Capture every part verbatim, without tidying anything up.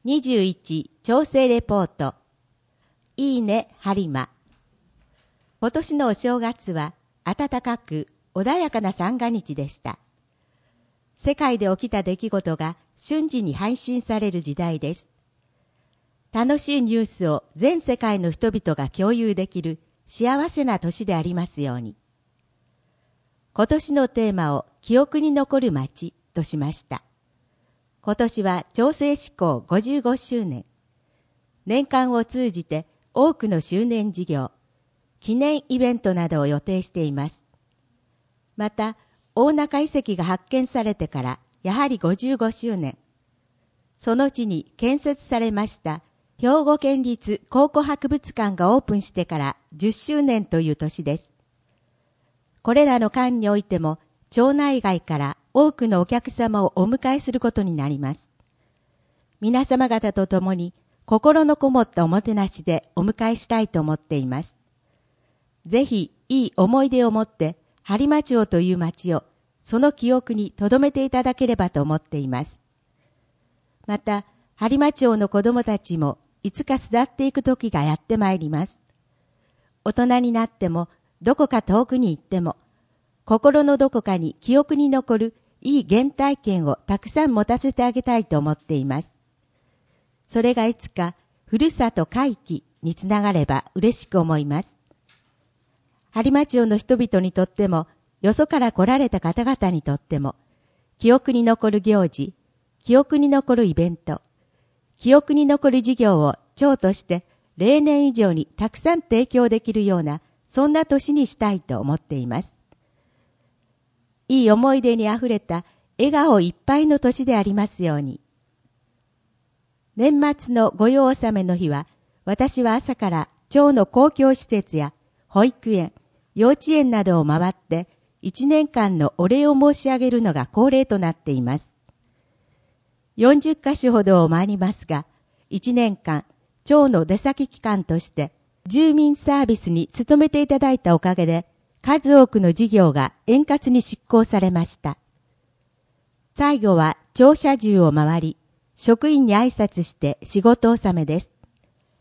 にじゅういち調整レポート。いいね、播磨。今年のお正月は暖かく穏やかな三が日でした。世界で起きた出来事が瞬時に配信される時代です。楽しいニュースを全世界の人々が共有できる幸せな年でありますように。今年のテーマを記憶に残る街としました。今年は調整施行ごじゅうごしゅうねん。年間を通じて多くの周年事業、記念イベントなどを予定しています。また、大中遺跡が発見されてからやはりごじゅうごしゅうねん。その地に建設されました兵庫県立考古博物館がオープンしてからじゅっしゅうねんという年です。これらの間においても、町内外から多くのお客様をお迎えすることになります。皆様方と共に心のこもったおもてなしでお迎えしたいと思っています。ぜひいい思い出を持って播磨町という町をその記憶に留めていただければと思っています。また、播磨町の子供たちもいつか巣立っていく時がやってまいります。大人になってもどこか遠くに行っても心のどこかに記憶に残るいい原体験をたくさん持たせてあげたいと思っています。それがいつかふるさと回帰につながれば嬉しく思います。播磨町の人々にとっても、よそから来られた方々にとっても、記憶に残る行事、記憶に残るイベント、記憶に残る事業を町として例年以上にたくさん提供できるような、そんな年にしたいと思っています。いい思い出にあふれた笑顔いっぱいの年でありますように。年末の御用納めの日は、私は朝から町の公共施設や保育園、幼稚園などを回って一年間のお礼を申し上げるのが恒例となっています。よんじゅっかしょほどを回りますが、一年間、町の出先機関として住民サービスに努めていただいたおかげで、数多くの事業が円滑に執行されました。最後は庁舎中を回り、職員に挨拶して仕事納めです。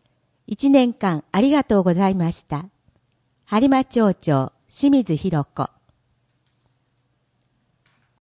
一年間ありがとうございました。播磨町長清水弘子。